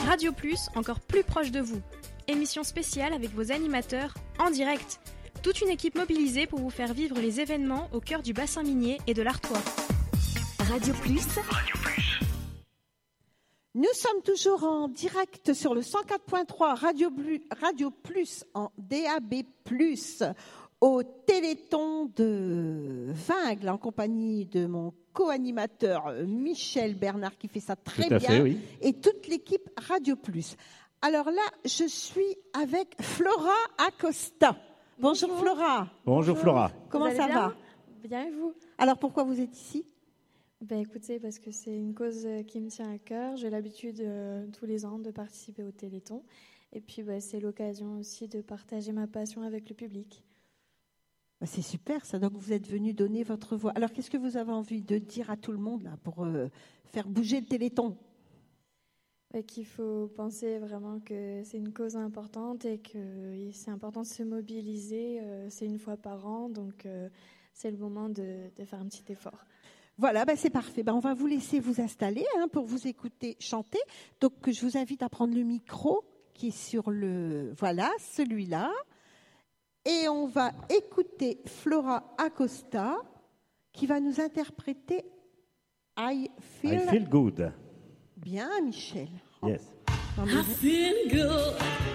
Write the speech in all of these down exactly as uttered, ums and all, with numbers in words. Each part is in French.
Radio Plus, encore plus proche de vous. Émission spéciale avec vos animateurs en direct. Toute une équipe mobilisée pour vous faire vivre les événements au cœur du bassin minier et de l'Artois. Radio Plus. Radio Plus. Nous sommes toujours en direct sur le cent quatre point trois Radio, Blu- Radio Plus en D A B plus, au Téléthon de Vingles en compagnie de mon co-animateur Michel Bernard qui fait ça très Tout à bien fait, oui. et toute l'équipe Radio Plus. Alors là, je suis avec Flora Acosta. Bonjour, Bonjour. Flora. Bonjour Flora. Comment Vous ça allez va? Bien et vous? Alors pourquoi vous êtes ici? Ben écoutez, parce que c'est une cause qui me tient à cœur. J'ai l'habitude euh, tous les ans de participer au Téléthon. Et puis ben, c'est l'occasion aussi de partager ma passion avec le public. Bah, c'est super ça, donc vous êtes venu donner votre voix. Alors qu'est-ce que vous avez envie de dire à tout le monde là, pour euh, faire bouger le Téléthon? Ben, qu'il faut penser vraiment que c'est une cause importante et que c'est important de se mobiliser. Euh, c'est une fois par an, donc euh, c'est le moment de, de faire un petit effort. Voilà, bah c'est parfait. Bah on va vous laisser vous installer hein, pour vous écouter chanter. Donc je vous invite à prendre le micro qui est sur le... Voilà, celui-là. Et on va écouter Flora Acosta qui va nous interpréter I Feel... I feel good. Bien, Michel. Yes. Non, mais- I feel good.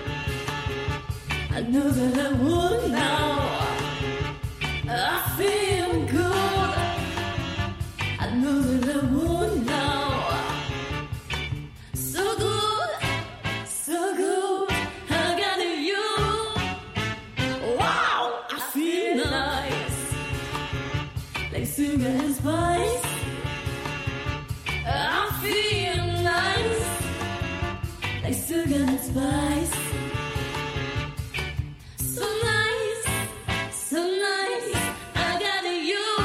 I know that I would now. I feel good. I know that I would now. So good, so good. I got you. Wow, I feel nice, like sugar and spice. I feel nice, like sugar and spice. So nice, so nice, I got you.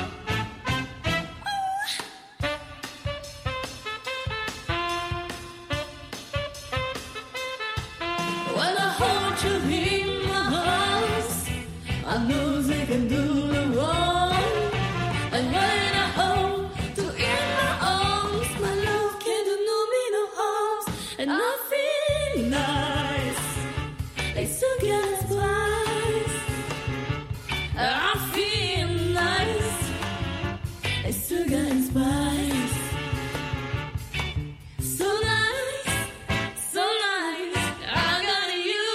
When I hold you in my arms, I know they can do no wrong. And when I hold you in my arms, my love can do no me no harm. And I feel nice, like sugar and spice. I feel nice, like sugar and spice. So nice, so nice, I got you.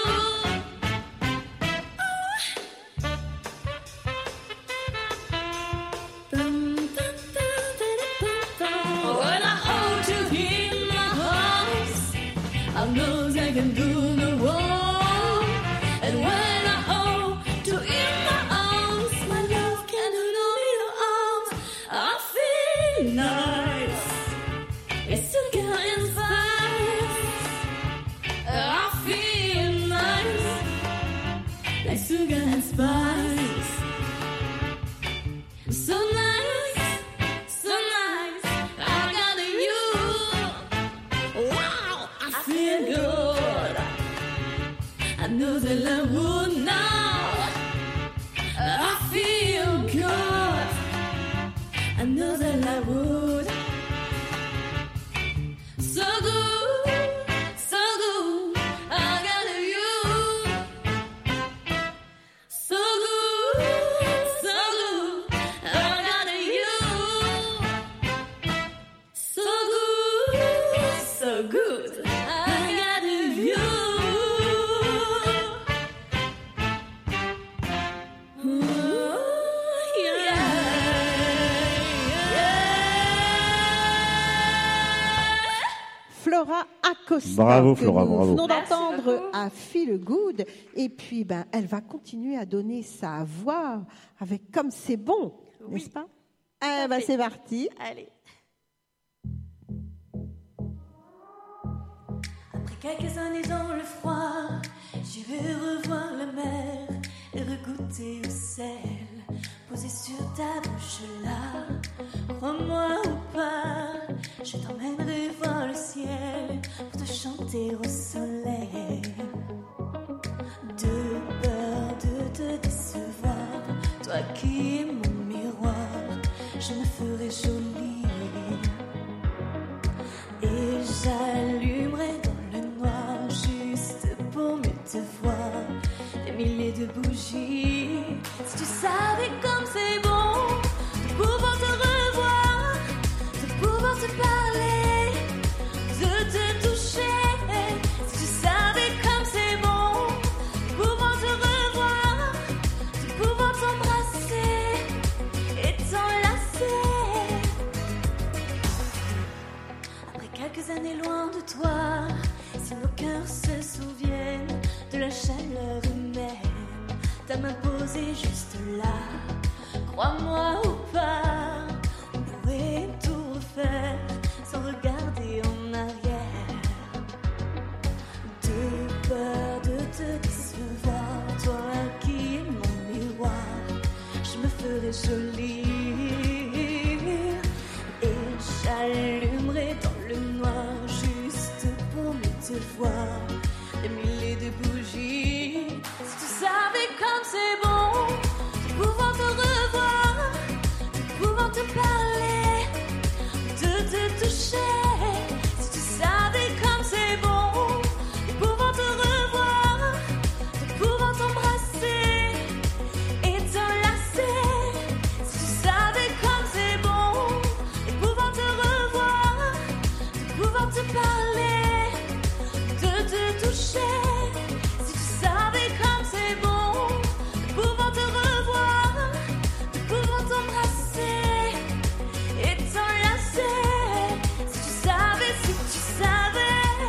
Dun, dun, dun, dun, dun, dun. When I hold you in my arms, I know I can do no wrong. And when I hold you in my arms, my love can do no no arms. I feel nice, it's sugar and spice. I feel nice, like sugar and spice. So nice, so nice, I got you. Wow, I feel good. I know that I would now. I feel good. I know that I would. So good, so good, I got you. So good, so good, I got you. So good, so good, I got you. Ooh, yeah, yeah. Flora Acosta. Bravo, que Flora, nous bravo. venons Merci d'entendre beaucoup. à Feel Good. Et puis, ben, elle va continuer à donner sa voix avec Comme c'est bon, Oui. n'est-ce pas? à Eh ben, fait. c'est parti. Allez. Après quelques années dans le froid, j'irai revoir la mer et regoûter au sel posé sur ta bouche là. Crois-moi ou pas, je t'emmènerai voir le ciel pour te chanter au soleil. De peur de te décevoir, toi qui es mon miroir, je me ferai jolie et j'allumerai dans de bougies. Si tu savais comme c'est bon de pouvoir te revoir, de pouvoir te parler, de te toucher. Si tu savais comme c'est bon de pouvoir te revoir, de pouvoir t'embrasser et t'enlacer. Après quelques années loin de toi, si nos cœurs se souviennent de la chaleur humaine, ta main posée juste là, crois-moi ou pas, on pourrait tout refaire sans regarder en arrière. De peur de te décevoir, toi qui es mon miroir, je me ferai jolie et j'allumerai dans le noir juste pour mieux te voir. Des milliers de bougies. Si tu savais comme c'est bon de pouvoir te revoir, de pouvoir te parler, de te toucher. Si tu savais comme c'est bon de pouvoir te revoir, de pouvoir t'embrasser et t'enlacer. Si tu savais comme c'est bon de pouvoir te revoir, de pouvoir te parler, de te toucher. Si tu savais comme c'est bon de pouvoir te revoir, de pouvoir t'embrasser et t'enlacer. Si tu savais, si tu savais.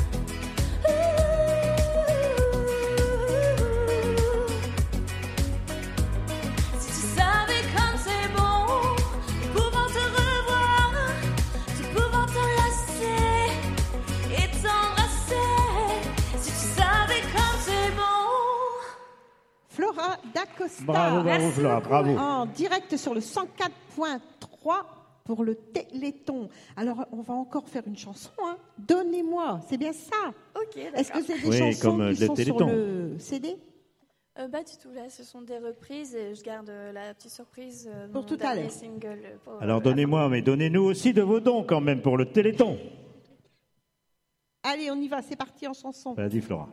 Si tu savais comme c'est bon de pouvoir te revoir, de pouvoir t'enlacer et t'embrasser. Si tu savais comme c'est bon. Flora d'Acosta. Bravo, bravo, Flora, bravo. En direct sur le cent quatre point trois pour le Téléthon. Alors, on va encore faire une chanson. Hein. Donnez-moi, c'est bien ça. Ok, Est-ce que d'accord. c'est des Oui, chansons comme, euh, qui le sont Téléthon. sur le C D Euh, pas du tout, là, ce sont des reprises et je garde euh, la petite surprise euh, de Pour mon tout à dernier l'heure. single. euh, pour, Alors euh, donnez-moi, mais donnez-nous aussi de vos dons quand même pour le Téléthon. Allez, on y va, c'est parti en chanson. Vas-y, Flora.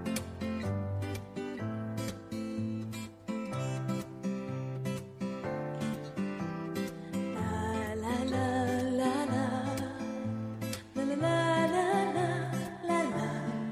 La la la la la la la la la la.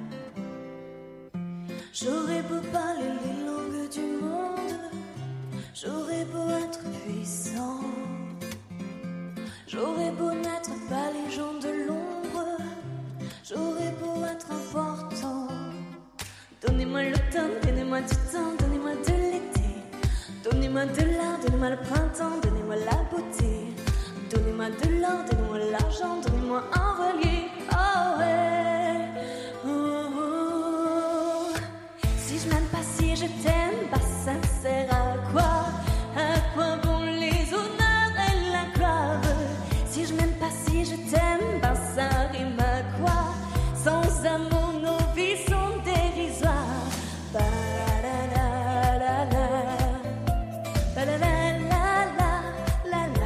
J'aurais beau parler les langues du monde, j'aurais beau être puissant, j'aurais beau n'être pas les gens de l'ombre, j'aurais beau être important. Donnez-moi l'automne, donnez-moi du temps, donnez-moi de l'été, donnez-moi de l'art, donnez-moi le printemps, donnez-moi la beauté, donnez-moi de l'or, donnez-moi l'argent, donnez-moi un voilier. Oh ouais, oh, oh. Si je m'aime pas, si je t'aime pas, ça sert à quoi? À quoi bon les honneurs et la gloire? Si je m'aime pas, si je t'aime pas, ça rime à quoi? Sans amour, nos vies sont dérisoires. Ba la la la la, ba la la la la la la,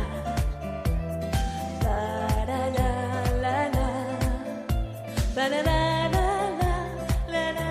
ba la la la la, ba la la la la la.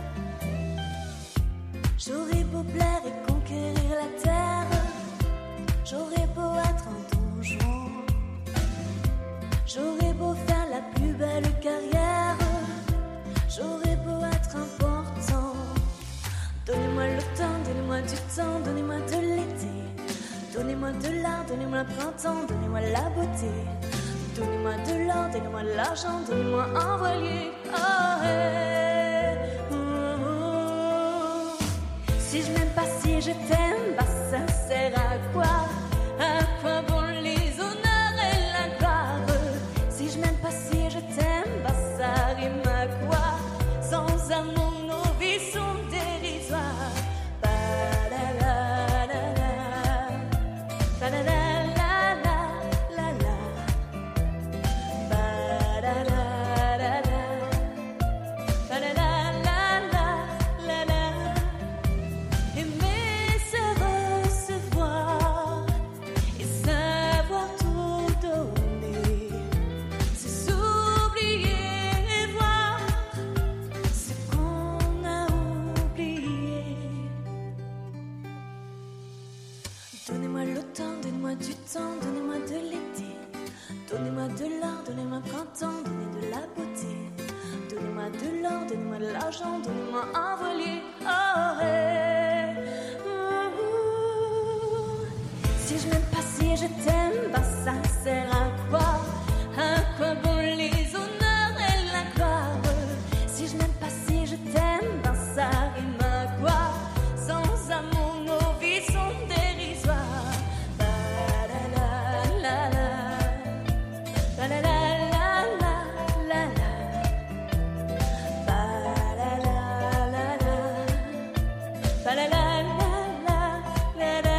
J'aurais beau plaire et conquérir la terre, j'aurais beau être un donjon, j'aurais beau faire la plus belle carrière, j'aurais beau être important. Donnez-moi le temps, donnez-moi du temps, donnez-moi de l'été, donnez-moi de l'art, donnez-moi le printemps, donnez-moi la beauté, donnez-moi de l'or, donnez-moi de l'argent, donnez-moi un voilier. Oh, hey, oh, oh. Si je m'aime pas, si je t'aime pas, ça sert à quoi? À quoi bon les honneurs et la gloire? Si je m'aime pas, si je t'aime pas, ça rime à quoi? Sans amour, nos vies sont dérisoires. Ba la la la la, ba la la la la la la, ba la la la la, de l'argent de m'envoler. Oh, hey. Ouh. Si je m'aime pas, si je t'aime pas, ça sert à quoi? À quoi bon les honneurs et la gloire? Si je m'aime pas, si je t'aime pas, ça rime à quoi? Sans amour, nos vies sont dérisoires. Ba la la la la, ba la la la la la la, ba la la la la, ba la la la la la la.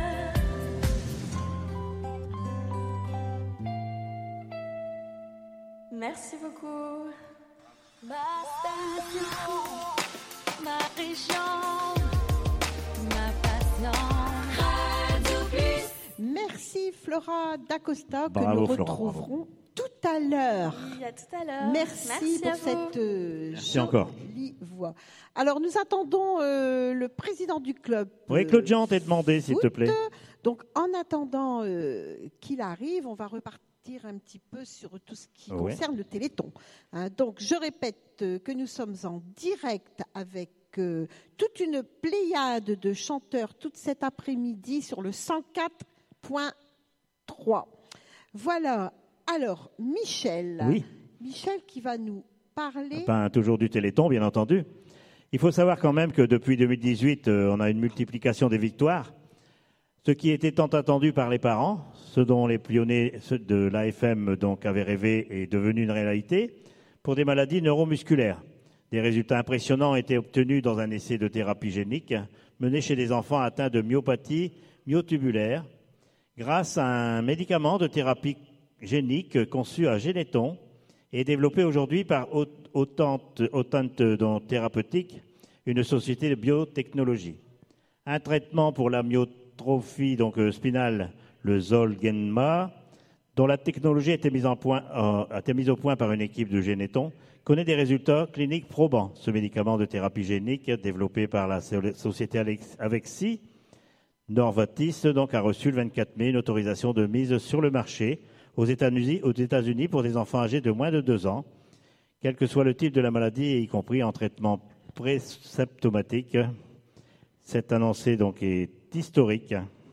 Merci beaucoup. Ma station, ma région, ma passion. Radio Plus. Merci Flora d'Acosta que Bravo, nous Flora, retrouverons tout à l'heure. Oui, à tout à l'heure. Merci, Merci pour à vous. cette euh, Merci encore. jolie voix. Alors nous attendons euh, le président du club. Oui, euh, Claude Jean, t'es demandé, s'il te foot. plaît. Donc en attendant euh, qu'il arrive, on va repartir un petit peu sur tout ce qui Ouais. concerne le Téléthon. Hein, donc je répète euh, que nous sommes en direct avec euh, toute une pléiade de chanteurs toute cet après-midi sur le cent quatre point trois. Voilà. Alors Michel, Oui. Michel qui va nous parler. Enfin, toujours du Téléthon, bien entendu. Il faut savoir quand même que depuis deux mille dix-huit, euh, on a une multiplication des victoires. Ce qui était tant attendu par les parents, ce dont les pionniers ceux de l'A F M donc avaient rêvé, est devenu une réalité pour des maladies neuromusculaires. Des résultats impressionnants ont été obtenus dans un essai de thérapie génique mené chez des enfants atteints de myopathie myotubulaire grâce à un médicament de thérapie génique conçu à Généton et développé aujourd'hui par Autante Thérapeutique, une société de biotechnologie. Un traitement pour la myotrophie donc euh, spinale, le Zolgensma, dont la technologie a été mise, en point, euh, a été mise au point par une équipe de Généton, connaît des résultats cliniques probants. Ce médicament de thérapie génique, développé par la société Avexi, Novartis, donc a reçu le vingt-quatre mai une autorisation de mise sur le marché aux États-Unis, aux États-Unis pour des enfants âgés de moins de deux ans, quel que soit le type de la maladie, y compris en traitement présymptomatique. Cette annoncée donc est historique.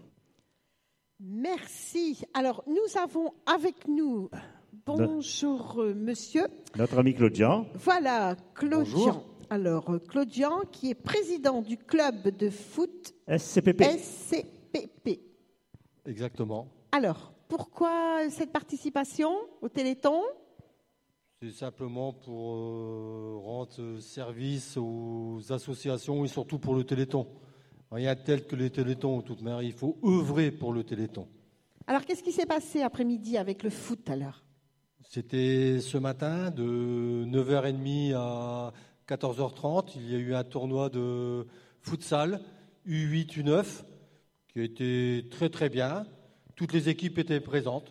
Merci. Alors, nous avons avec nous, bonjour euh, monsieur, Notre ami Claude Jean. voilà Claudian. Bonjour. Alors, euh, Claudian qui est président du club de foot S C P P. S C P P. Exactement. Alors, pourquoi cette participation au Téléthon? C'est simplement pour euh, rendre service aux associations et surtout pour le Téléthon. Rien tel que les Téléthons, de toute manière, il faut œuvrer pour le Téléthon. Alors, qu'est-ce qui s'est passé après-midi avec le foot alors? C'était ce matin de neuf heures trente à quatorze heures trente. Il y a eu un tournoi de futsal U huit U neuf qui a été très très bien. Toutes les équipes étaient présentes.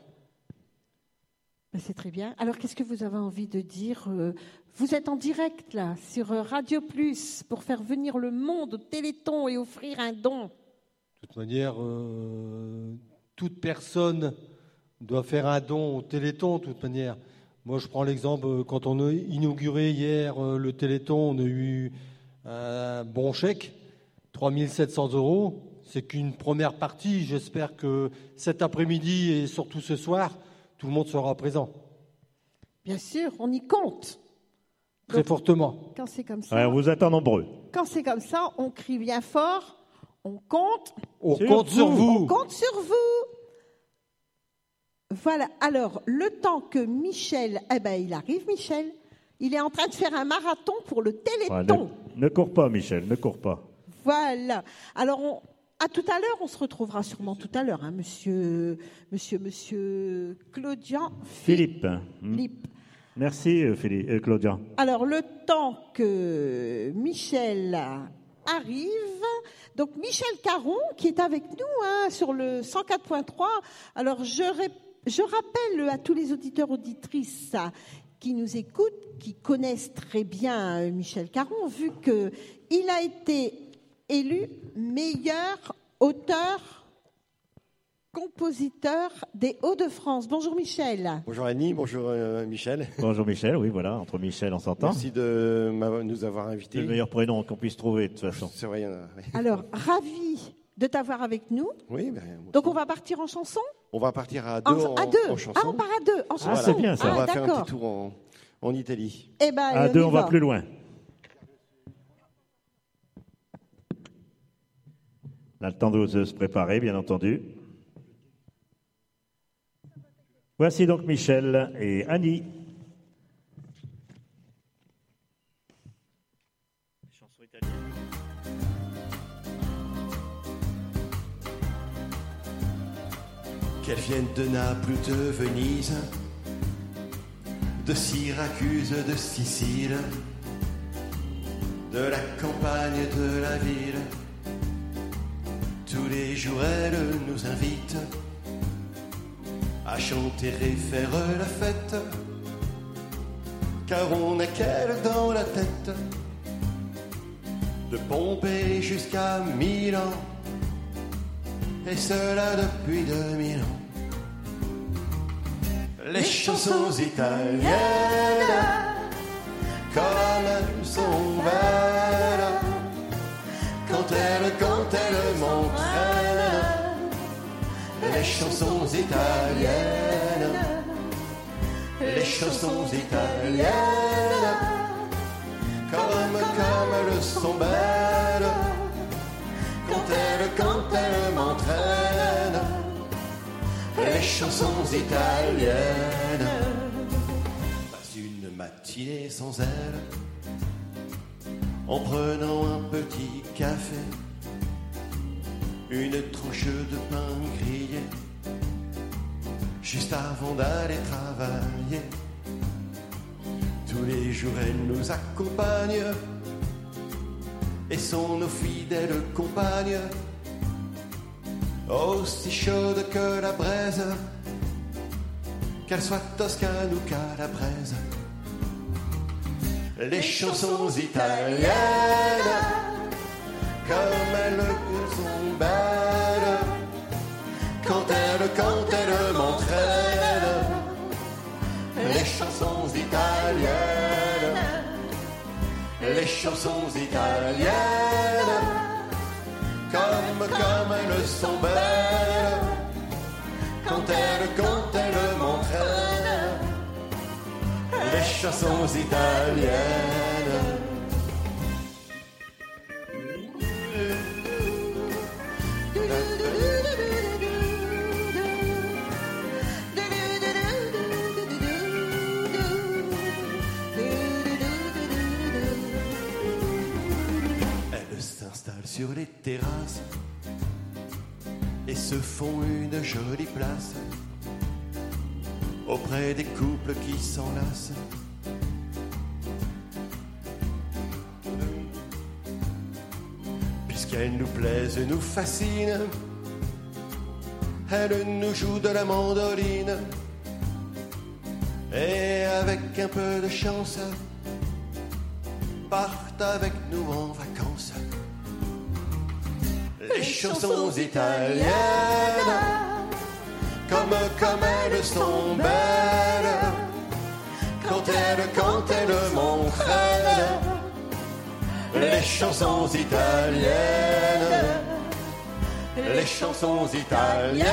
Ben, c'est très bien. Alors, qu'est-ce que vous avez envie de dire? euh, Vous êtes en direct là sur euh, Radio Plus pour faire venir le monde au Téléthon et offrir un don. De toute manière, euh, toute personne doit faire un don au Téléthon, de toute manière. Moi, je prends l'exemple, euh, quand on a inauguré hier euh, le Téléthon, on a eu un bon chèque, trois mille sept cents euros. C'est qu'une première partie. J'espère que cet après-midi et surtout ce soir, tout le monde sera présent. Bien sûr, on y compte. Très Donc, fortement. Quand c'est comme ça, Ouais, vous êtes en nombreux. quand c'est comme ça, on crie bien fort, on compte, On Sur compte sur vous. vous. on compte sur vous. Voilà. Alors, le temps que Michel, eh ben, il arrive, Michel. Il est en train de faire un marathon pour le Ouais, Téléthon. ne, ne cours pas, Michel, ne cours pas. Voilà. Alors, on- à tout à l'heure, on se retrouvera sûrement tout à l'heure, hein, monsieur, monsieur, monsieur Claudian Philippe. hmm. Philippe. Merci, euh, Philippe, euh, Claude Jean. Alors, le temps que Michel arrive, donc Michel Caron, qui est avec nous hein, sur le cent quatre point trois. Alors, je, ré- je rappelle à tous les auditeurs, auditrices ça, qui nous écoutent, qui connaissent très bien euh, Michel Caron, vu qu'il a été élu meilleur auteur compositeur des Hauts-de-France. Bonjour Michel. Bonjour Annie, bonjour euh, Michel. Bonjour Michel, oui, voilà, entre Michel, on s'entend. Merci de m'avoir- nous avoir C'est invités. le meilleur prénom qu'on puisse trouver, de toute façon. C'est vrai, il y en a- oui. Alors, ravi de t'avoir avec nous. Oui, ben, moi Donc, aussi. on va partir en chanson on va partir à deux en, en, à deux. en chanson. Ah, on part à deux en chanson. Ah, c'est bien, ça. On va Ah, faire un d'accord. petit tour en, en Italie. Eh ben, À on deux, y on va va. plus loin. On a le temps de se préparer, bien entendu. Voici donc Michel et Annie. Chanson italienne. Qu'elles viennent de Naples ou de Venise, de Syracuse, de Sicile, de la campagne, de la ville, tous les jours elles nous invitent à chanter et faire la fête, car on n'a qu'elle dans la tête, de Pompée jusqu'à Milan, et cela depuis deux mille ans. Les chansons italiennes, comme elles sont belles, quand elles, quand elles m'entraînent. Les chansons italiennes, les chansons italiennes, comme, comme elles sont belles, quand elles, quand elles m'entraînent. Les chansons italiennes. Pas une matinée sans elle, en prenant un petit café, une tranche de pain grillé, juste avant d'aller travailler. Tous les jours elle nous accompagne et sont nos fidèles compagnes, aussi chaude que la braise, qu'elle soit toscane ou calabraise. Les chansons italiennes, comme elles sont belles, quand elles, quand elles m'entraînent. Les chansons italiennes, les chansons italiennes, comme, comme elles sont belles, quand elles, quand elles m'entraînent. Les chansons italiennes. Elles s'installent sur les terrasses et se font une jolie place auprès des couples qui s'enlacent. Puisqu'elles nous plaisent, nous fascinent, elles nous jouent de la mandoline et avec un peu de chance partent avec nous en vacances. Les chansons italiennes, comme, comme elles sont belles, quand elles, quand elles m'entraînent. Les chansons italiennes, les chansons italiennes,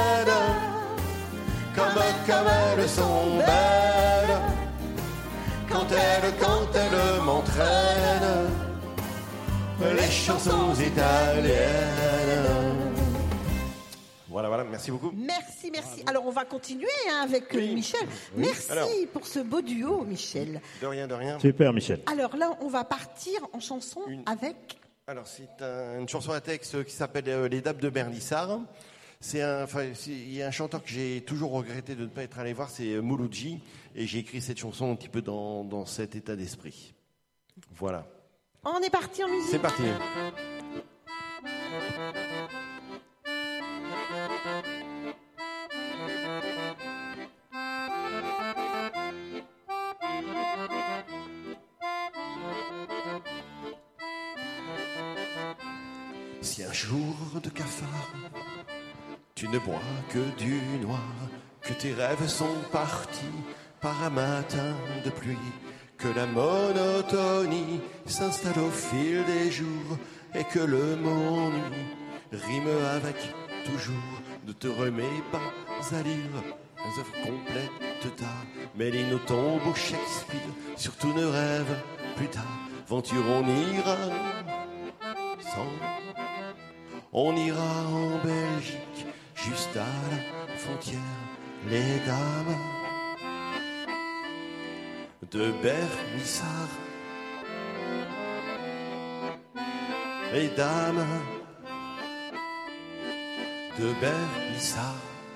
comme, comme elles sont belles, quand elles, quand elles m'entraînent. Les chansons italiennes. Voilà, voilà, merci beaucoup. Merci, merci. Alors, on va continuer hein, avec euh, Oui. Michel. Oui. Merci Alors. pour ce beau duo, Michel. De rien, de rien. Super, Michel. Alors là, on va partir en chanson Une- avec... Alors, c'est un- une chanson à texte qui s'appelle euh, Les Dames de Bernissard. C'est un, enfin, c'est- il y a un chanteur que j'ai toujours regretté de ne pas être allé voir, c'est euh, Mouloudji. Et j'ai écrit cette chanson un petit peu dans, dans cet état d'esprit. Voilà. On est parti en musique. C'est parti. Si un jour de cafard Tu ne bois que du noir, que tes rêves sont partis par un matin de pluie, que la monotonie s'installe au fil des jours et que le mot nuit rime avec toujours. Ne te remets pas à lire les œuvres complètes d'art, Méline, tombe au Shakespeare, surtout ne rêve plus tard. Venture, on ira sans, on ira en Belgique, juste à la frontière, les dames de Bernissard, les dames de Bernissard.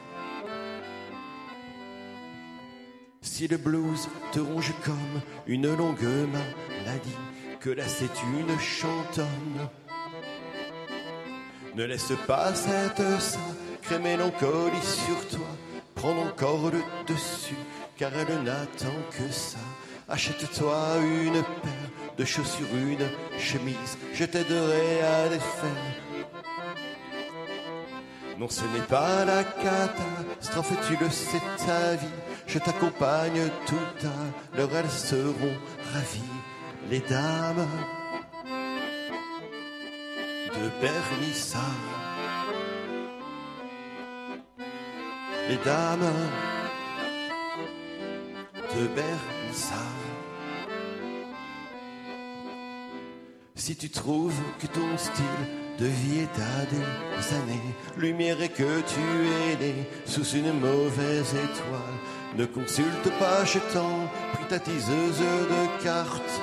Si le blues te ronge comme une longue maladie, que là c'est une chantonne, ne laisse pas cette sacrée mélancolie sur toi prendre encore le dessus, car elle n'attend que ça. Achète-toi une paire de chaussures, une chemise, je t'aiderai à les faire. Non, ce n'est pas la catastrophe, tu le sais, ta vie. Je t'accompagne tout à l'heure, elles seront ravies, les dames de Bernissard. Les dames de Bernissard. Si tu trouves que ton style de vie est à des années lumière et que tu es né sous une mauvaise étoile, ne consulte pas, je t'en prie, ta tiseuse de cartes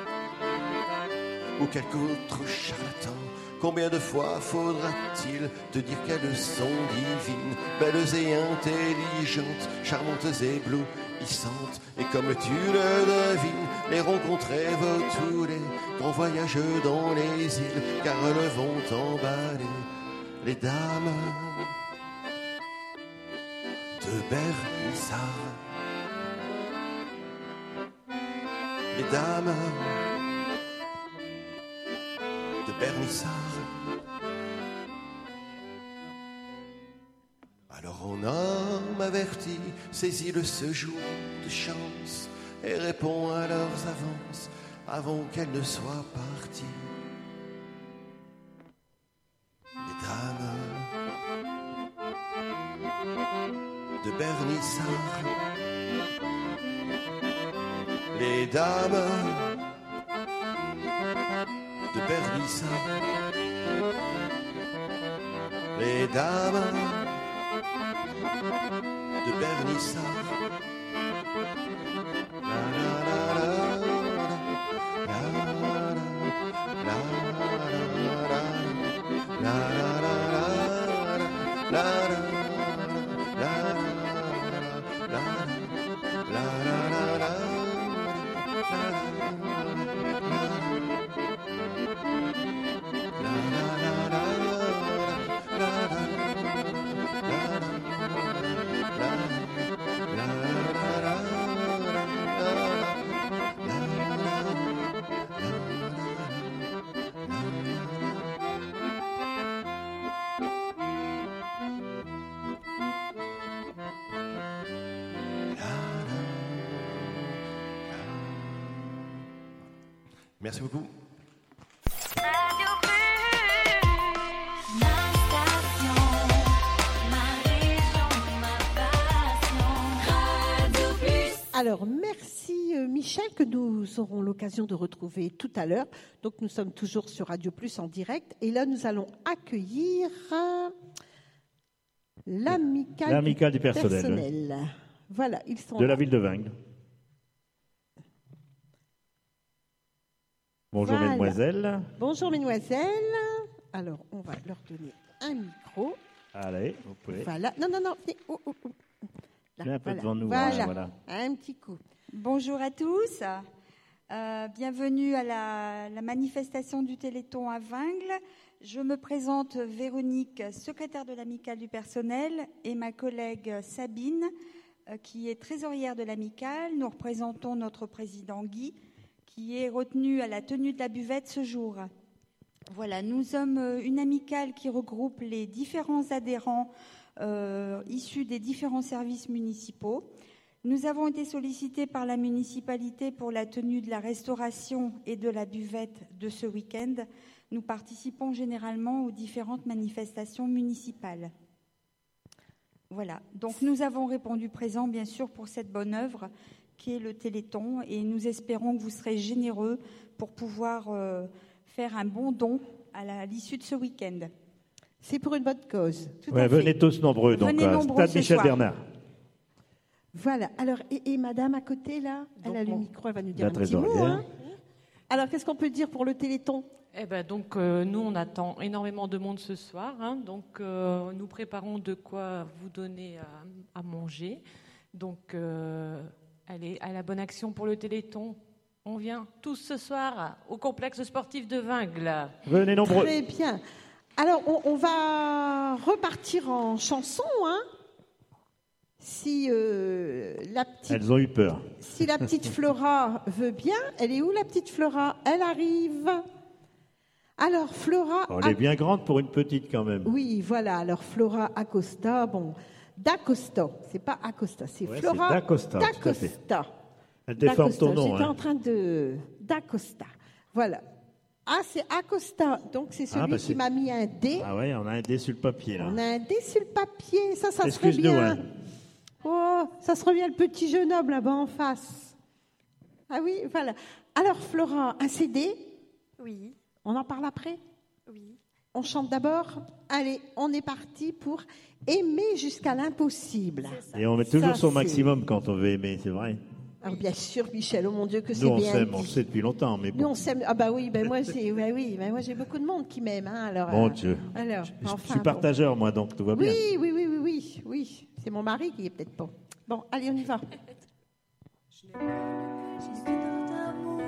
ou quelque autre charlatan. Combien de fois faudra-t-il te dire qu'elles sont divines, belles et intelligentes, charmantes et éblouissantes, et comme tu le devines, les rencontrer vaut tous les grands voyages dans les îles, car elles vont t'emballer, les dames de Bernissard. Les dames de Bernissard. Alors en homme averti, saisis-le ce jour de chance et réponds à leurs avances avant qu'elles ne soient parties. Les dames de Bernissard. Les dames de Bernissard. Les dames de Bernissard. La la la la la la la la la la Merci beaucoup. Alors, merci euh, Michel, que nous aurons l'occasion de retrouver tout à l'heure. Donc, nous sommes toujours sur Radio Plus en direct. Et là, nous allons accueillir euh, l'amicale, L'amicale du du personnel. personnel. Voilà, ils sont De là. la ville de Vingles. Bonjour Voilà. mesdemoiselles. Bonjour mesdemoiselles. Alors, on va leur donner un micro. Allez, vous pouvez. Voilà. Non, non, non. c'est- oh, oh, oh. Là, Viens un peu voilà. devant nous. Voilà. hein, voilà. Un petit coup. Bonjour à tous. Euh, bienvenue à la, la manifestation du Téléthon à Vingles. Je me présente Véronique, secrétaire de l'amicale du personnel, et ma collègue Sabine, euh, qui est trésorière de l'amicale. Nous représentons notre président Guy, qui est retenu à la tenue de la buvette ce jour. Voilà, nous sommes une amicale qui regroupe les différents adhérents euh, issus des différents services municipaux. Nous avons été sollicités par la municipalité pour la tenue de la restauration et de la buvette de ce week-end. Nous participons généralement aux différentes manifestations municipales. Voilà, donc nous avons répondu présent, bien sûr, pour cette bonne œuvre qui est le Téléthon, et nous espérons que vous serez généreux pour pouvoir euh, faire un bon don à, la, à l'issue de ce week-end. C'est pour une bonne cause. Tout Ouais, à venez fait. tous nombreux, donc, Venez à nombreux Stade ce Michel soir. Bernard. Voilà. Alors, et, et madame à côté, là, elle Donc, a le mon- micro, elle va nous dire La un petit mot. trésorière. Hein. Alors, qu'est-ce qu'on peut dire pour le Téléthon? Eh ben donc euh, nous on attend énormément de monde ce soir, hein. donc euh, nous préparons de quoi vous donner à, à manger. Donc euh, allez à la bonne action pour le Téléthon. On vient tous ce soir au complexe sportif de Vingles. Venez nombreux. Très bien. Alors, on, on va repartir en chanson, hein. Si euh, la petite, Elles ont eu peur. si la petite Flora veut bien, elle est où la petite Flora? Elle arrive. Alors, Flora. Oh, elle est bien grande pour une petite quand même. Oui, voilà. Alors, Flora Acosta, bon, d'Acosta, c'est pas Acosta, c'est Ouais, Flora c'est d'Acosta, tout à fait. d'Acosta. Elle déforme D'Acosta. ton nom. J'étais hein. en train de d'Acosta. Voilà. Ah, c'est Acosta. Donc, c'est celui Ah, bah, qui c'est- m'a mis un D. Ah ouais, on a un dé sur le papier là. On a un dé sur le papier. Ça, ça serait Excuse-nous, bien. hein. Oh, ça serait bien le petit jeune homme là-bas en face. Ah oui, voilà. Alors, Flora, un C D. Oui, On en parle après. oui. On chante d'abord. Allez, on est parti pour aimer jusqu'à l'impossible. Et on met toujours Ça, son c'est- maximum quand on veut aimer, c'est vrai. Alors bien sûr, Michel, oh mon Dieu, que c'est Nous on bien s'aime, on le dit. sait depuis longtemps, mais Nous bon. on s'aime. Ah bah oui, ben moi j'ai, bah oui, ben moi j'ai beaucoup de monde qui m'aime. Hein, alors. Mon euh, Dieu. Alors, Je, je enfin, suis bon. partageur moi, donc tout va bien. Oui, oui, oui, oui, oui, oui. C'est mon mari qui est peut-être pas. Bon, allez, on y va. Histoire d'amour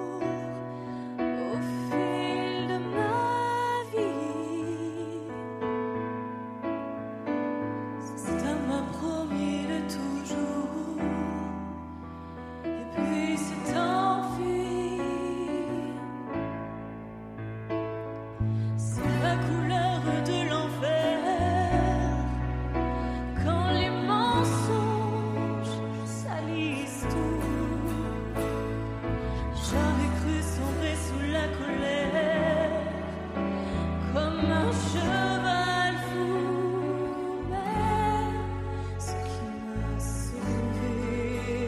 au fil de ma vie. C'est un m'a promis de toujours, et puis c'est enfui. C'est la couleur de l'enfer quand les mensonges salissent tout. J'avais cru sombrer sous la colère comme un cheval fou, mais ce qui m'a sauvé,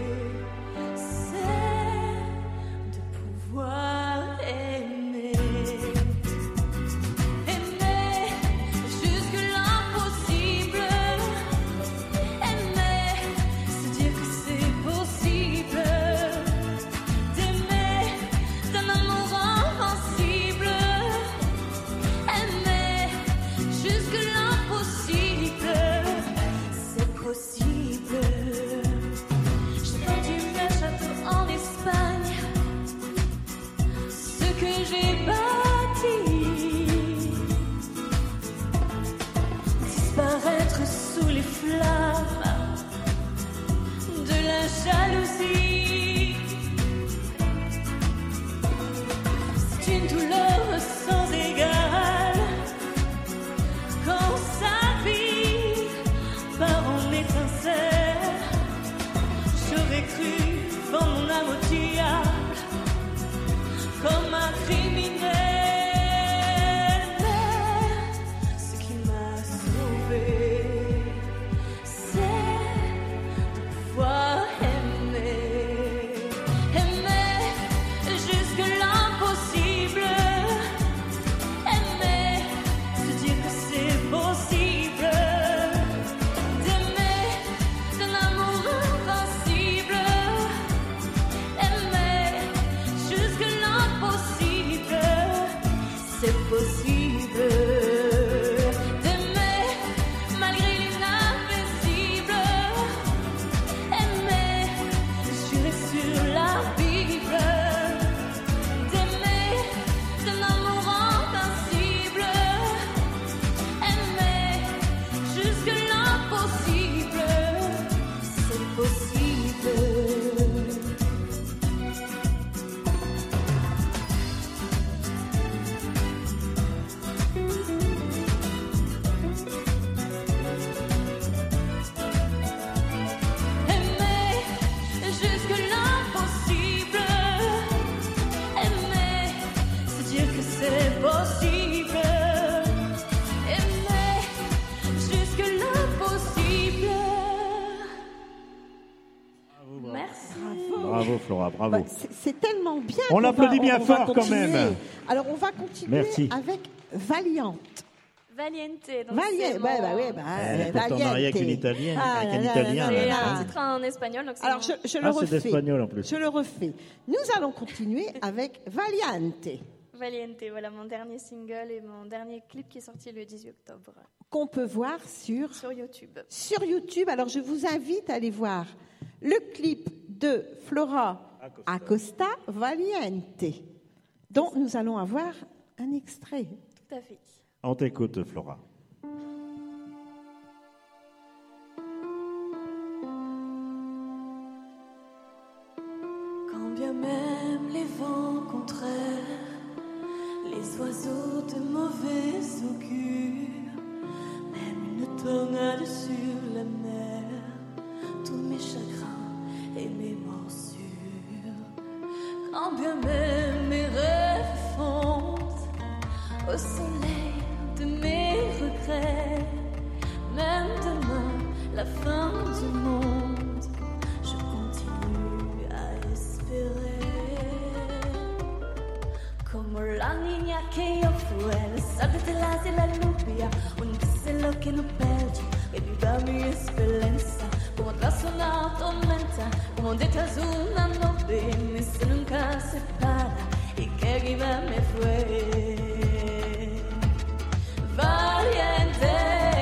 c'est de pouvoir aimer. Aimer jusque l'impossible. Aimer, se dire que c'est possible. D'aimer d'un amour invincible. Aimer jusque l'impossible. C'est possible. J'ai vendu mes châteaux en Espagne. Ce que j'ai bâti. Disparaître sous les flammes de la jalousie. C'est une douleur sans égale quand sa vie part en étincelle. J'aurais cru vendre mon âme au diable comme un criminel. Mais ce qui m'a sauvé, c'est de pouvoir aimer. Aimer jusque l'impossible. Aimer, se dire que c'est possible. D'aimer d'un amour invincible. Aimer jusque l'impossible. Flora, bravo. Bah, c'est- c'est tellement bien. On qu'on l'applaudit va- bien on va fort quand continuer. même. Alors, on va continuer Merci. avec Valiante. Valiente. Donc Valiente, c'est bah, mon- bah, ouais, bah, Elle est pourtant mariée avec une Italienne, Ah, avec là, un là, Italien. là, là, C'est là, un là. titre en espagnol. Donc c'est Alors, mon- je, je le Ah, c'est refais. d'espagnol en plus. Je le refais. Nous allons continuer avec Valiante, Valiente, voilà mon dernier single et mon dernier clip qui est sorti le dix-huit octobre qu'on peut voir sur, sur YouTube. sur YouTube. Alors, je vous invite à aller voir le clip de Flora Acosta, Valiente, dont nous allons avoir un extrait. Tout à fait. On t'écoute, Flora. Quand bien même les vents contraires, les oiseaux de mauvais augure, même une tornade sur la mer, tous mes chagrins et mes morsures. Quand bien même mes rêves fondent au soleil de mes regrets, même demain, la fin du monde, je continue à espérer. Como la niña que yo fui, el sol de las de la lluvia, un deseo que no perde, e viva mi esperanza. Como tras una tormenta, como detrás una nube, se nunca se para y que viva me fue. Valiente.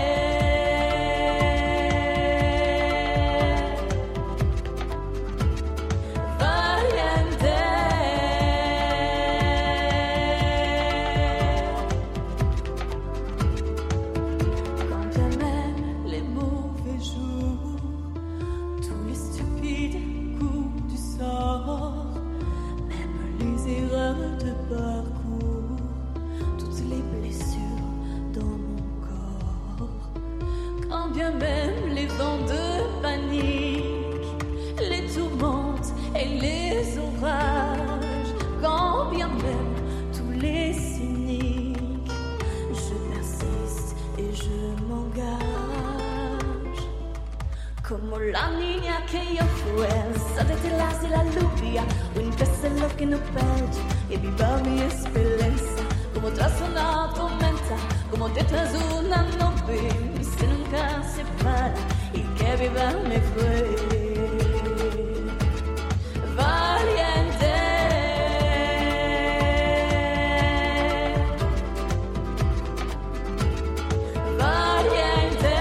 Même les vents de panique, les tourmentes et les orages, quand bien même tous les cyniques, je persiste et je m'engage. Como la niña que yo fui, el detrás de la lluvia, un deseo que no perde y viva mi esperanza. Como tras una tormenta, como detrás una nube, se nunca se para y que viva me fue. Valiente. Valiente.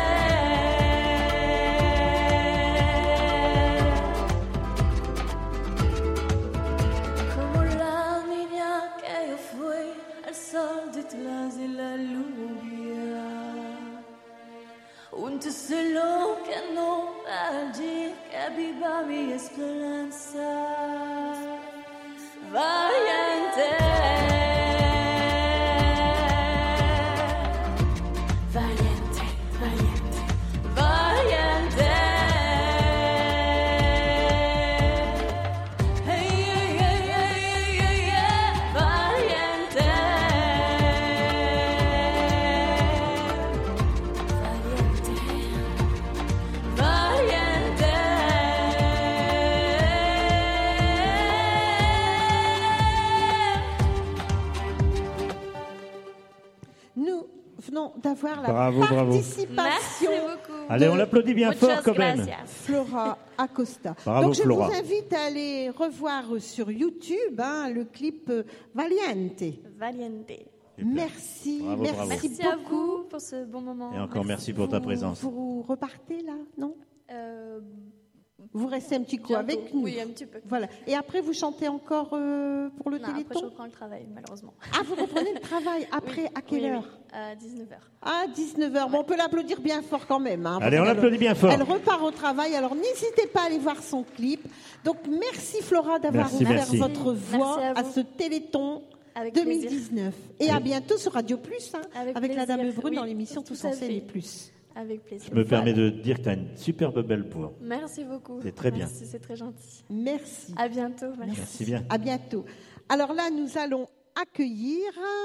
Como la niña que yo fui, al sol detrás de la lluvia. Un tesoro que no perdí, que viva mi esperanza. Valiente. Valiente, valiente, valiente. Hey, hey, hey, hey, hey, hey, valiente. Nous venons d'avoir la Bravo, bravo. participation Merci beaucoup. Allez, on l'applaudit bien Muchas fort quand même. gracias. Flora Acosta. Bravo, Donc je Flora. vous invite à aller revoir sur YouTube hein, le clip euh, Valiente. Valiente. Merci, Bravo, merci, bravo. Merci à beaucoup. vous pour ce bon moment. Et encore merci pour ta Vous- présence. Vous repartez là, non? Euh, Vous restez un petit coup bientôt. avec nous. Oui, un petit peu. Voilà. Et après, vous chantez encore euh, pour le Non, après, je Téléthon? reprends le travail, malheureusement. Ah, vous reprenez le travail après, Oui, à quelle oui, oui. heure? À dix-neuf heures. À dix-neuf heures. Bon, on peut l'applaudir bien fort quand même. hein, Allez, parce on qu'elle- l'applaudit bien fort. Elle repart au travail, alors n'hésitez pas à aller voir son clip. Donc merci Flora d'avoir Merci, ouvert merci. votre voix Merci à à, vous. ce Téléthon Avec deux plaisir. mille dix-neuf. Et à bientôt sur Radio Plus, hein, Avec avec la Dame plaisir. Brune Oui, dans l'émission tout Tous à en scène fait. et plus. Avec plaisir. Je me permets de dire que tu as une superbe belle voix. Merci beaucoup. C'est très bien. Merci, c'est très gentil. Merci. À bientôt. Merci. Merci bien. À bientôt. Alors là, nous allons accueillir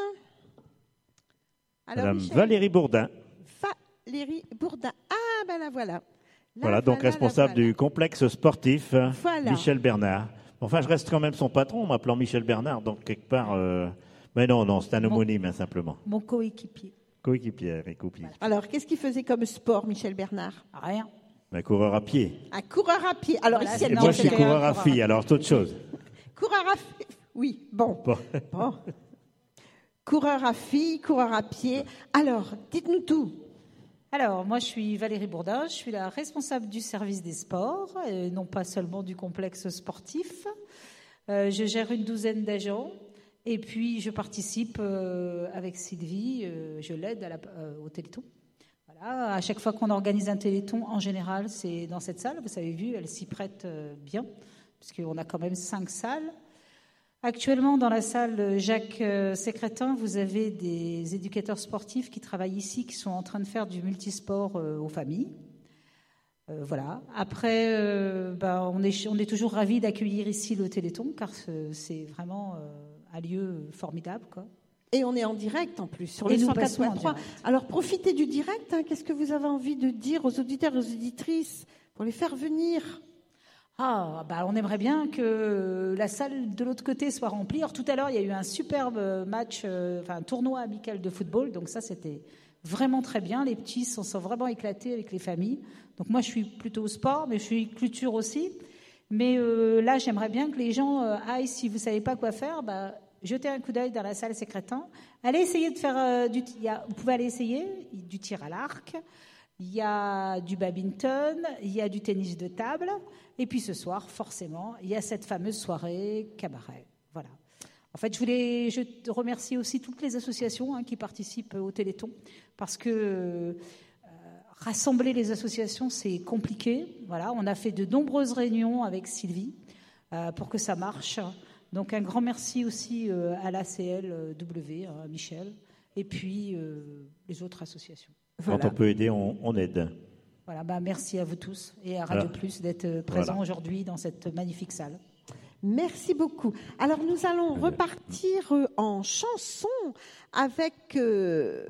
alors, Madame Michel, Valérie Bourdin. Valérie Bourdin. Ah, ben la voilà. La Voilà, donc voilà, la responsable voilà. du complexe sportif Voilà. Michel Bernard. Enfin, je reste quand même son patron, en m'appelant Michel Bernard, donc quelque part... euh, Mais non, non, c'est un homonyme, hein, simplement. Mon coéquipier. Coéquipier et copier. Alors, qu'est-ce qu'il faisait comme sport, Michel Bernard? Rien. Un coureur à pied. Un coureur à pied. Alors, Voilà, ici, Et elle moi, dit je suis que- coureur à filles, alors c'est autre chose. Coureur à filles. Oui, bon. Bon. Bon. Coureur à filles, coureur à pied. Alors, dites-nous tout. Alors, moi, je suis Valérie Bourdin, je suis la responsable du service des sports, et non pas seulement du complexe sportif. Euh, je gère une douzaine d'agents, et puis je participe euh, avec Sylvie, euh, je l'aide à la- euh, au Téléthon. Voilà, à chaque fois qu'on organise un Téléthon, en général, c'est dans cette salle. Vous avez vu, elle s'y prête euh, bien, puisqu'on a quand même cinq salles. Actuellement, dans la salle Jacques euh, Sécrétin, vous avez des éducateurs sportifs qui travaillent ici, qui sont en train de faire du multisport euh, aux familles. Euh, voilà. Après, euh, ben, on, est, on est toujours ravis d'accueillir ici le Téléthon, car ce- c'est vraiment euh, un lieu formidable, quoi. Et on est en direct en plus sur Et le nous cent quatre passons en point trois. direct. Alors profitez du direct. hein. Qu'est-ce que vous avez envie de dire aux auditeurs et aux auditrices pour les faire venir? Ah, bah, on aimerait bien que la salle de l'autre côté soit remplie. Alors, tout à l'heure, il y a eu un superbe match, euh, enfin un tournoi amical de football. Donc ça, c'était vraiment très bien. Les petits s'en sont vraiment éclatés avec les familles. Donc moi, je suis plutôt sport, mais je suis culture aussi. Mais euh, là, j'aimerais bien que les gens euh, aillent, si vous savez pas quoi faire, bah, jetez un coup d'œil dans la salle Sécrétin. Allez essayer de faire euh, du... il y a- vous pouvez aller essayer du tir à l'arc. Il y a du badminton, il y a du tennis de table, et puis ce soir, forcément, il y a cette fameuse soirée cabaret. Voilà. En fait, je voulais je remercier aussi toutes les associations hein, qui participent au Téléthon, parce que euh, rassembler les associations, c'est compliqué. Voilà, on a fait de nombreuses réunions avec Sylvie euh, pour que ça marche. Donc un grand merci aussi euh, à l'A C L W, hein, à Michel, et puis euh, les autres associations. Quand on peut aider, on, on aide. Voilà, bah merci à vous tous et à Radio Voilà. Plus d'être présents Voilà. aujourd'hui dans cette magnifique salle. Merci beaucoup. Alors nous allons repartir euh, en chanson avec euh,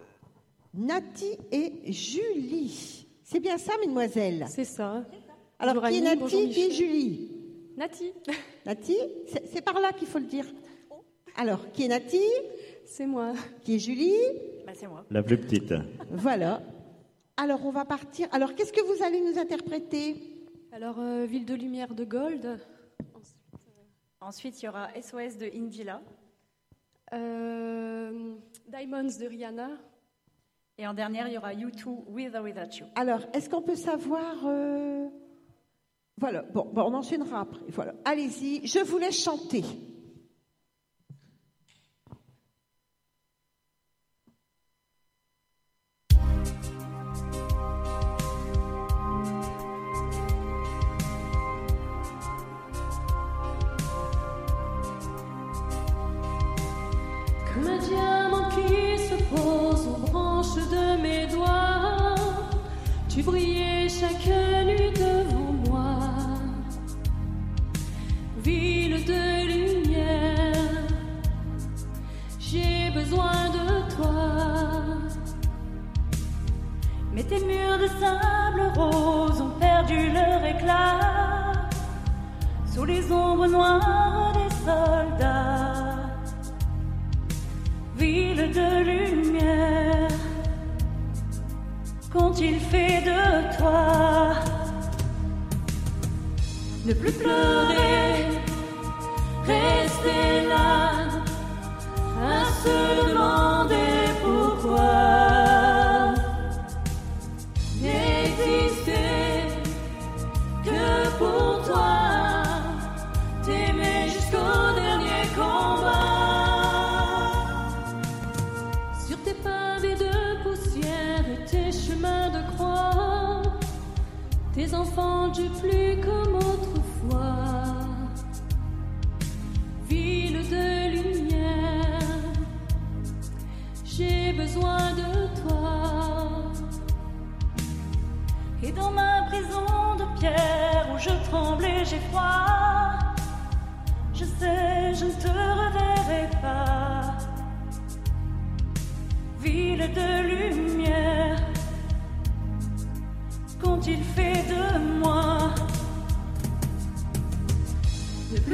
Nati et Julie. C'est bien ça, mesdemoiselles? C'est ça. Alors Bonjour qui est Annie, Nati, bonjour qui est Michel. Julie? Nati. Nati, c'est c'est par là qu'il faut le dire. Alors, qui est Nati? C'est moi. Qui est Julie? Bah, c'est moi. La plus petite. Voilà. Alors, on va partir. Alors, qu'est-ce que vous allez nous interpréter? Alors, euh, Ville de Lumière de Gold. Ensuite, euh, Ensuite, il y aura S O S de Indila. Euh, Diamonds de Rihanna. Et en dernière, il y aura U deux With or Without You. Alors, est-ce qu'on peut savoir... euh, Voilà, bon, bon, on enchaînera après. Voilà. Allez-y, je vous laisse chanter. Comme un diamant qui se pose aux branches de mes doigts, tu brillais chaque nuit devant moi. Ville de lumière, j'ai besoin de toi. Mais tes murs de sable rose ont perdu leur éclat sous les ombres noires des soldats. Ville de lumière, qu'ont-ils fait de toi? Ne plus pleurer, rester là, à se demander pourquoi. N'exister que pour toi, t'aimer jusqu'au dernier combat. Sur tes pavés de poussière et tes chemins de croix, tes enfants du plus comme autrefois. Ville de lumière, j'ai besoin de toi. Et dans ma prison de pierre où je tremble et j'ai froid, je sais, je ne te reverrai pas. Ville de lumière, qu'ont-ils fait de moi? Ne plus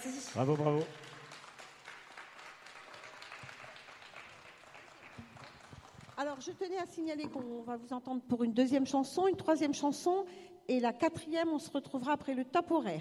Merci. Bravo, bravo. Alors, je tenais à signaler qu'on va vous entendre pour une deuxième chanson, une troisième chanson, et la quatrième, on se retrouvera après le top horaire.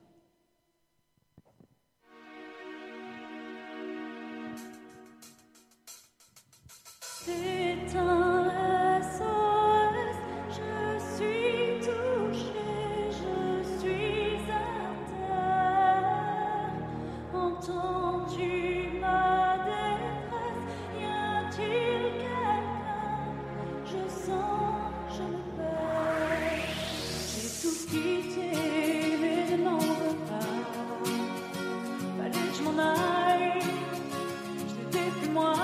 C'est un S O S, je suis touchée, je suis à terre. Entends-tu ma détresse? Y a-t-il quelqu'un? Je sens, je me perds. J'ai tout quitté, mais je n'en veux pas. Fallait que je m'en aille, je n'étais plus moi.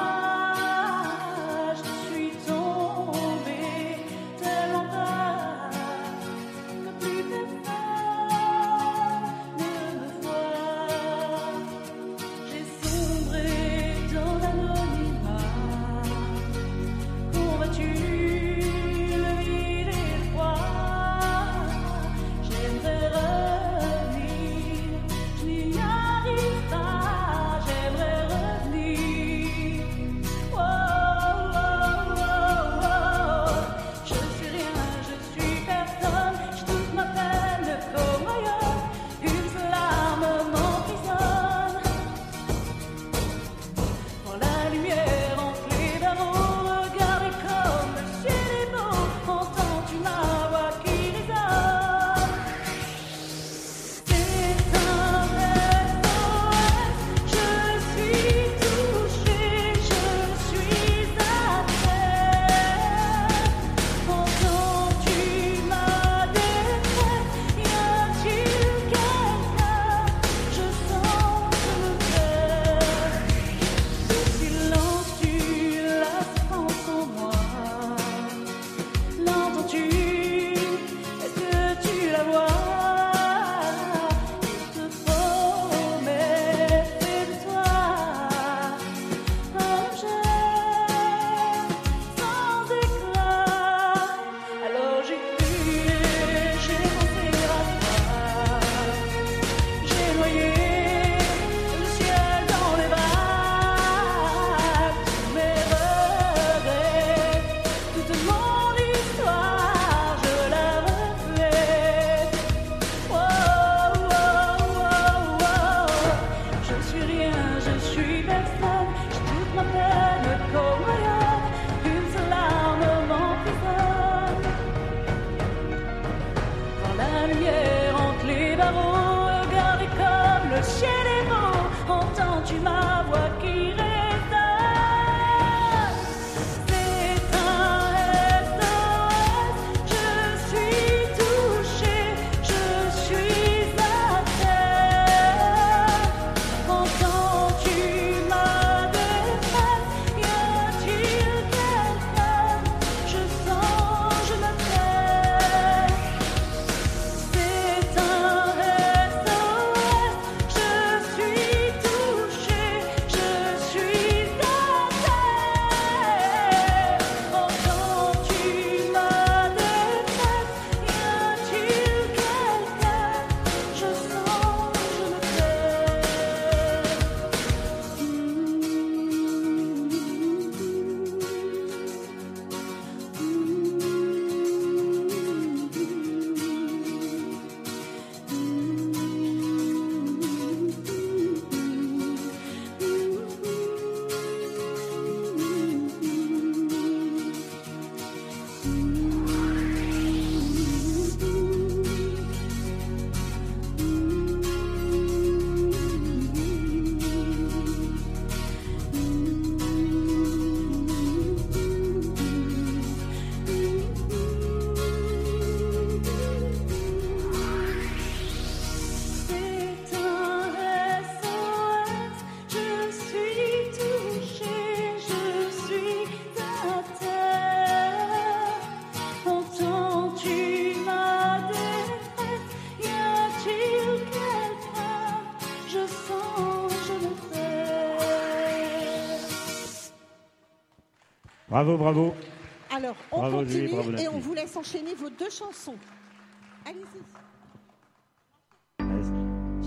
Bravo, bravo. Alors, on Bravo, continue Julie, bravo, et Nathalie. on vous laisse enchaîner vos deux chansons. Allez-y. Vas-y. J'ai une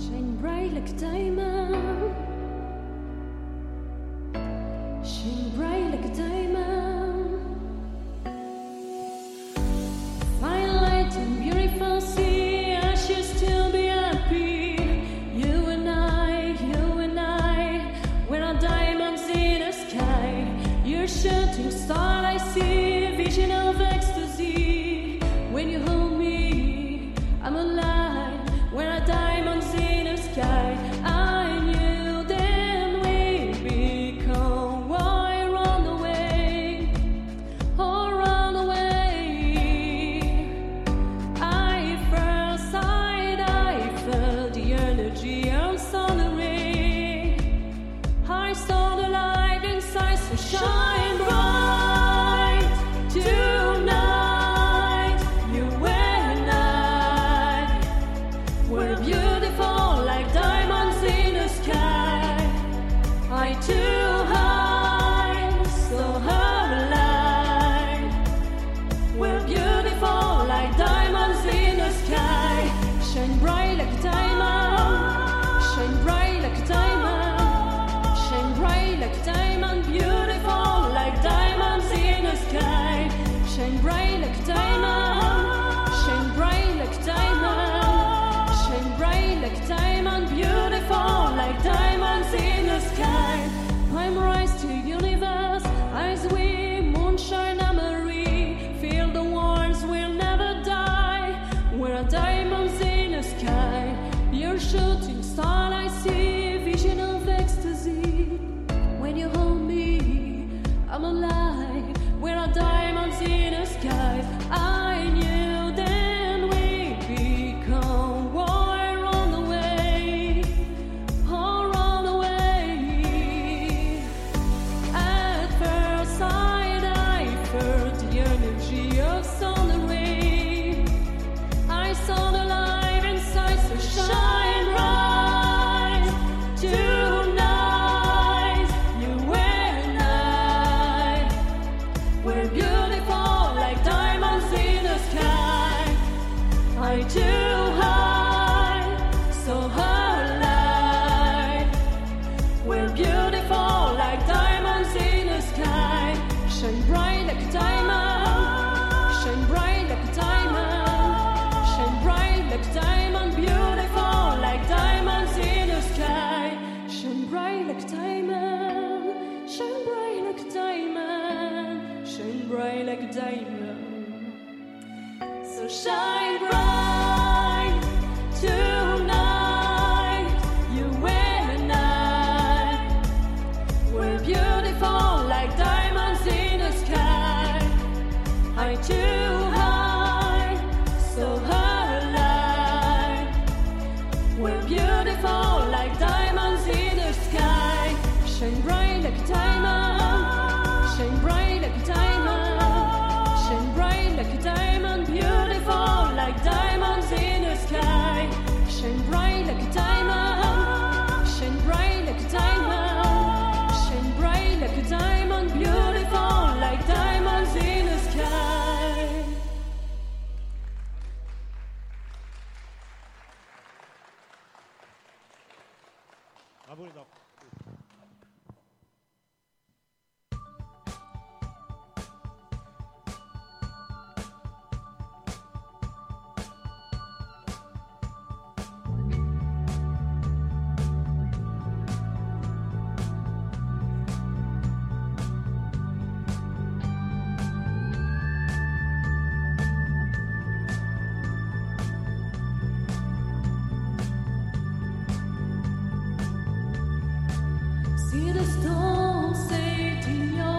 bright like a diamond. Shine bright like a diamond. Find light and beautiful sea. I should still be happy. You and I, you and I, we're our diamonds in the sky. You're shooting star, I see vision of ecstasy. When you hold me, I'm alive. We're our diamonds in the sky. I knew then we'd become why run away, oh run away. I first sight, I felt the energy, I saw the ray. I saw the light inside, so shine bright tonight. You and I, we're beautiful like diamonds in the sky. I too high, so alive. We're beautiful like diamonds in the sky. Shine bright like a diamond. Shine bright like a diamond. Shine bright like a diamond. Beautiful like diamonds in the sky. Shine bright like a diamond. Shine bright like a diamond. Shine bright like a diamond. Beautiful like diamonds in the sky. Climb rise to the universe as we moonshine Amory. Feel the wars will never die. We're diamonds in the sky. You're shooting star, I see vision of ecstasy. When you hold me, I'm alive. We're diamonds in the sky. I knew then we'd become why run away, oh run away. At first sight, I felt the energy of sun ray. I saw the light inside, so shine bright tonight. You and I, we're beautiful like diamonds in the sky. I too high, so alive. We're beautiful like diamonds in the sky. Shine bright like a diamond. Shine bright like a diamond. Shine bright like a diamond. Beautiful like diamonds in the sky. Shine bright like a diamond. Shine bright like a diamond. Shine bright like a diamond. So shine bright tonight. You and I, we're beautiful like diamonds in the sky. I too high, so alive. We're beautiful like diamonds in the sky. Shine bright like a diamond. Shine bright like a diamond. Shine bright like a diamond. Beautiful like diamonds in the sky. Shine bright like a diamond. Shine bright like a diamond. Shine bright like a diamond. Beautiful like diamonds in the sky. Bravo les enfants. See the storm set in your